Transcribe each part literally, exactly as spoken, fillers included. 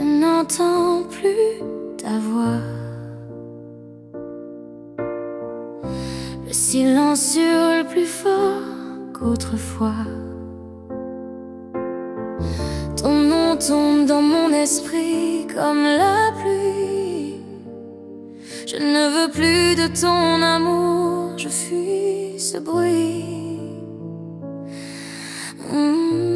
n'entends plus ta voix. Le silence hurle plus fort qu'autrefois. Ton nom tombe dans mon esprit comme la pluie. Je ne veux plus de ton amour, je fuis ce bruit. Mmh.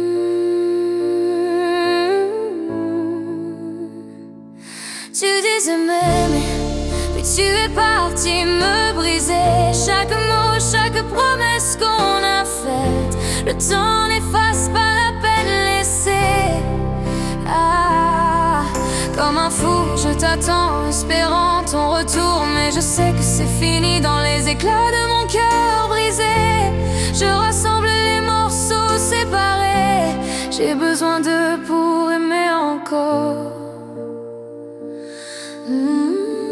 Tu disais m'aimer, puis tu es parti me briser. Chaque mot, chaque promesse qu'on a faite, le temps n'efface pas la peine laissée. Ah, comme un fou, je t'attends, espérant ton retour. Mais je sais que c'est fini dans les éclats de mon cœur brisé. Je rassemble les morceaux séparés. J'ai besoin d'eux pour aimer encore. Mmh.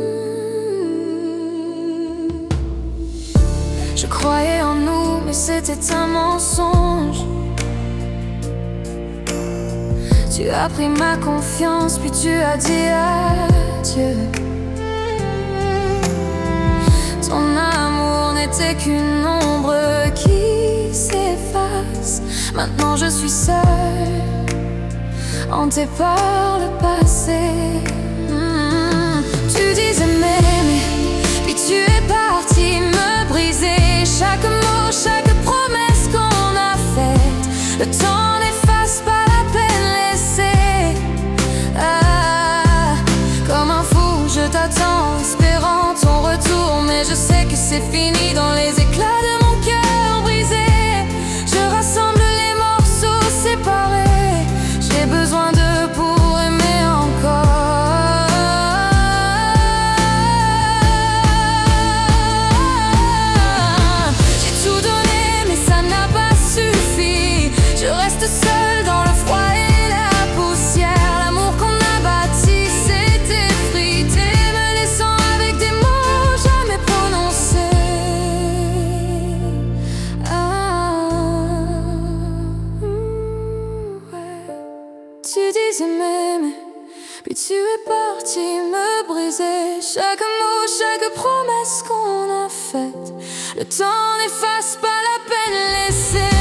Je croyais en nous, mais c'était un mensonge. Tu as pris ma confiance, puis tu as dit adieu. Ton amour n'était qu'une ombre qui s'efface. Maintenant je suis seule, hantée par le passé. Mmh. Tu disais m'aimer, puis tu es parti me briser. Chaque mot, chaque promesse qu'on a faite, le temps n'efface pas la peine laissée. Ah, comme un fou, je t'attends, espérant ton retour. Mais je sais que c'est fini dans les éclats de mon cœur brisé. Je rassemble les morceaux séparés. J'ai besoin d'eux pour aimer encore. Je reste seule dans le froid et la poussière. L'amour qu'on a bâti s'est effrité, me laissant avec des mots jamais prononcés. Ah, ouais. Tu disais m'aimer, puis tu es parti me briser. Chaque mot, chaque promesse qu'on a faite, le temps n'efface pas la peine laissée.